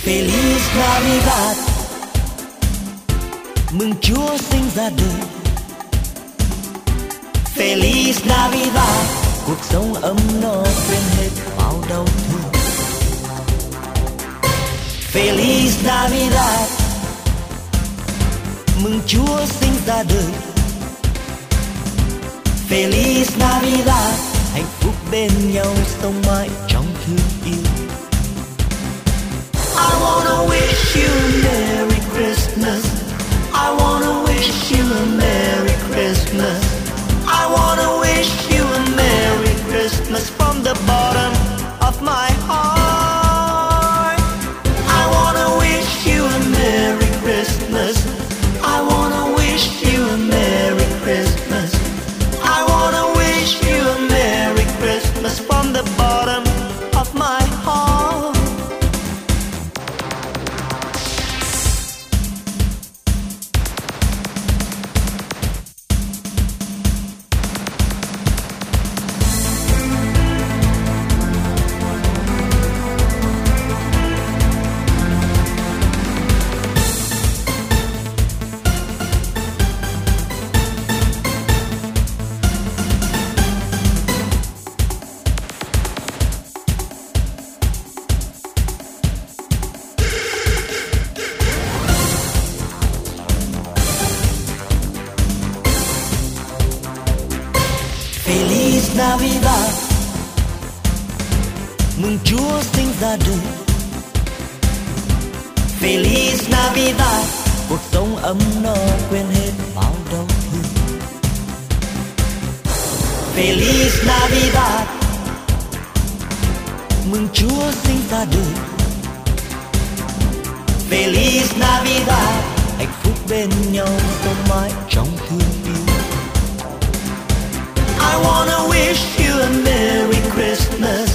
Feliz Navidad, mừng Chúa sinh ra đời. Feliz Navidad, cuộc sống ấm no quên hết bao đau thương. Feliz Navidad, mừng Chúa sinh ra đời. Feliz Navidad, hạnh phúc bên nhau sống mãi trong thương yêu. I wanna wish you a Merry Christmas. I wanna wish you a Merry Christmas. I wanna wish you a Merry Christmas from the bottom of my heart. I wanna wish you a Merry Christmas. I wanna wish you a Merry Christmas. I wanna wish you a Merry Christmas from the bottom of my heart. Feliz Navidad, mừng Chúa sinh ra đời. Feliz Navidad, cuộc sống ấm no quên hết bao đau thương. Feliz Navidad, mừng Chúa sinh ra đời. Feliz Navidad, hạnh phúc bên nhau sống mãi trong thương yêu. I wanna wish you a Merry Christmas.